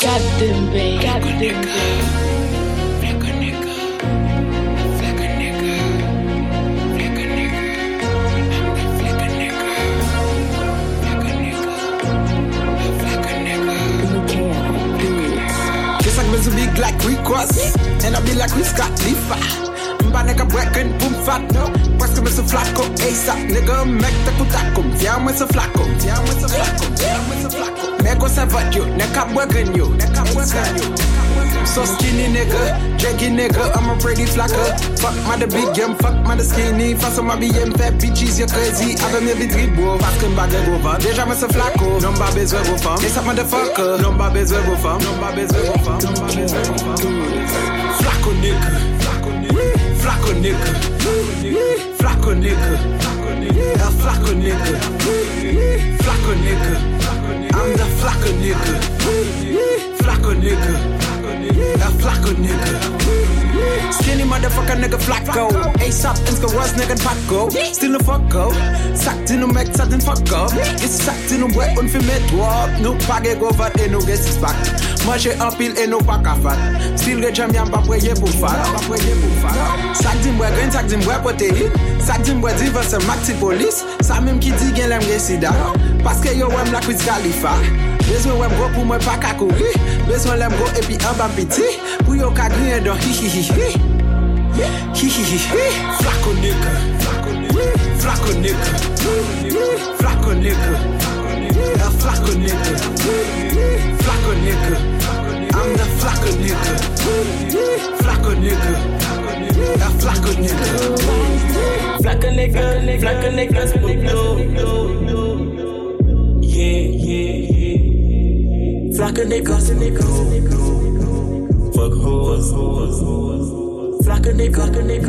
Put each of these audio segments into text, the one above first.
Goddamn babe. Goddamn babe. To be like Rick Ross, and I be like we Scott Leafa. Mba nigga breaking boom fat, no. Parce que c'est flaco, ASAP, nigga, mec te kutakum. Viens moi c'est flaco, viens moi c'est flaco, viens moi c'est flaco. Meko ça va yo, neka breaking yo, neka breaking yo. So skinny nigga, jaggy nigga, I'm a pretty flacker. Fuck my the big game, fuck my the skinny. Face ma BM fait bitches, you're crazy. Avec mes vitres bro, parce que m'bagay go vent. Déjà moi c'est flaco, non m'a besoin go femme. Et ça motherfucker, non m'a besoin go femme, non m'a besoin go femme, non m'a besoin go femme. Flaco nigga, flaco nigga, flaco nigga, flaco nigga, flaco nigga. I'm the flaco nigga, flaco nigga. A flaco nigga. Skinny motherfucker nigga flaco. ASAP inska was nigga Paco. Still a fucko. Sagt in mek sat in fucko. It's sagt in web und für mit walk. No page go vat et no get six pack. Mange en pile et no pack a fat. Still get jam yam pa preye pour fat. Sagt in web green, sagt in web protéine. Sagt in web diva se maxi police. Sa même qui dit gen l'aime gen sida. Parce que yo wem la quiz Khalifa. Besoin wem go pour moi pas ka courir. Besoin l'aime go et puis un bas petit. Pour yo ka grien dans hi hi hi hi. Hi hi hi hi. Flaco nigga. Flaco nigga. Flaco nigga. A flaco nigga. Flaco nigga. I'm the flaco nigga. Flaco nigga. A flaco nigga. Flaco nigga. Flaco nigga. Yeah. Flaco nigga. Fuck hoes. Flaco nigga.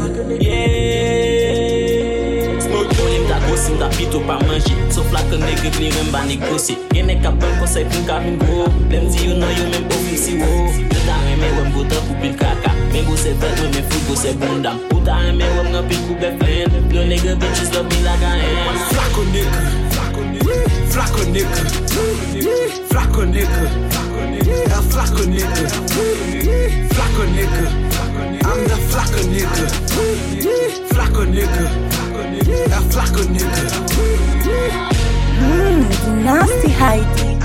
Yeah. Smoke lim da gosse, da pito pa manger. So flaco nigga clearing ba négocier. Yene ka ben conseil pour Kevin Go. Them si you know you même office wo. Puta me wem go ta kupil kaka. Me go se vet me food go se bundam. Puta me wem na piku be fan. Yo nigga bitches love me like I am. Flaco nigga. Flaco nigga. Flaco nigga. A flaco nigga. Flaco nigga. I'm the flaco nigga. Flaco nigga. A flaco nigga. Nasty Heidi.